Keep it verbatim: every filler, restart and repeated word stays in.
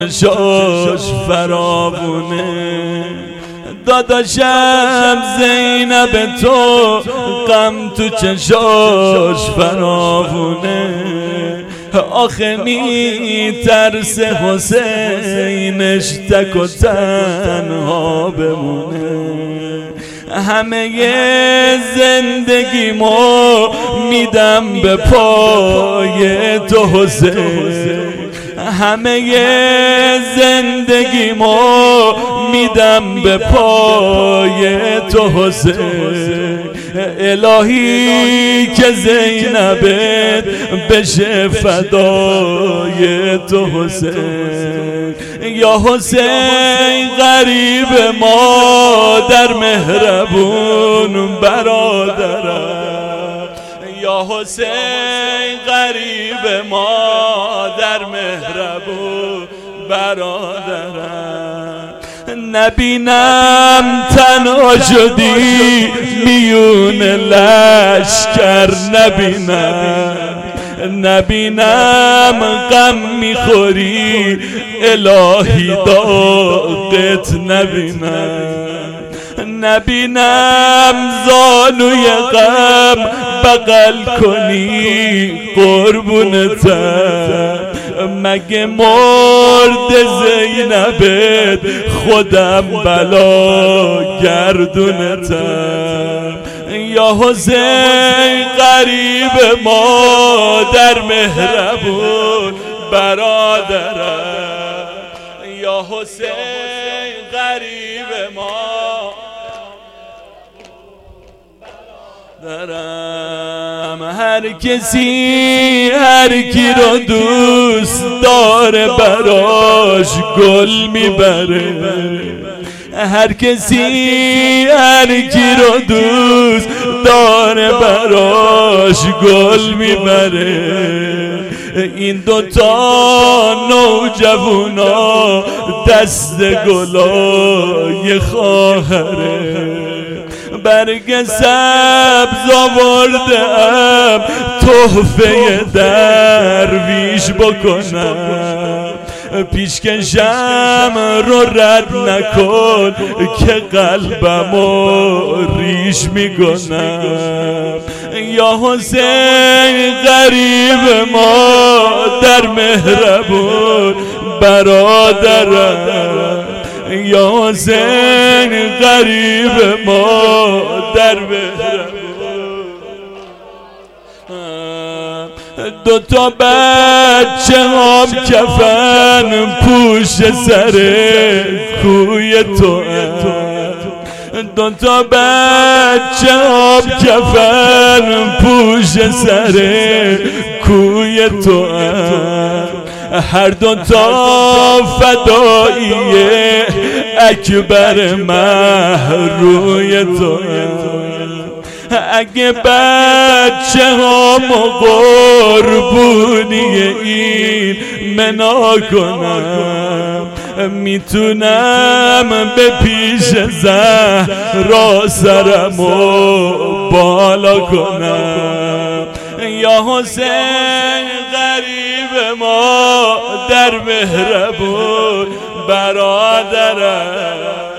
شاش فراوونه داداشم زینب تو غم تو چشاش فراوونه آخه می ترس حسینش تک و تنها بمونه همه زندگیمو میدم به پای تو حسین همه زندگیمو میدم به پای تو حسین الهی که زینبت بشه فدای تو حسین یا حسین غریب مادر مهربون برادرم یا حسین غریب مادر مهربون برادرم نبینم تنها شدی میون لشکر نبینم نبینم غم میخوری الهی داغت نبینم نبینم زانوی غم بغل کنی قربونتم مگه مرد زینبت خودم بلا گردونتم یا حسین غریب مادر مهربون برادرم یا حسین غریب مادرم هر کسی هر کی رو دوست داره براش گل میبره هر کسی هر کی رو دوست داره براش گل میبره این دوتا نوجوانا دست گلای خواهره برگ سبز آوردم تحفه درویش بکنم پیشکشم رو رد نکن که قلبمو ریش میکنم یا حسین غریب مادر مهربون برادرم یا حسین غریب مادر مهربون دو تا بچه هم کفن پوش سر کوی تو دو تا بچه هم کفن پوش سر کوی تو هر دو تا فدایی اکبر محروی تو اگه بچه هم قربونی این منا کنم میتونم به پیش زهرا سرمو بالا کنم یا حسین غریب مادر مهربون برادرم